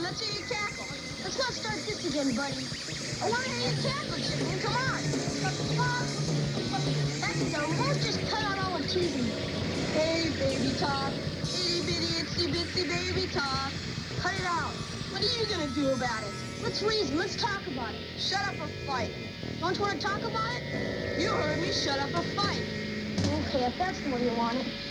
let's hear you cackle. Let's not start this again, buddy. I want to hear you cackle, Chicken. Come on. That's dumb. Let's just cut out all the teasing. Hey, baby talk. Itty bitty itsy bitsy baby talk. Cut it out. What are you gonna do about it? Let's reason. Let's talk about it. Shut up or fight. Don't you want to talk about it? You heard me. Shut up or fight. Okay, if that's the way you want it.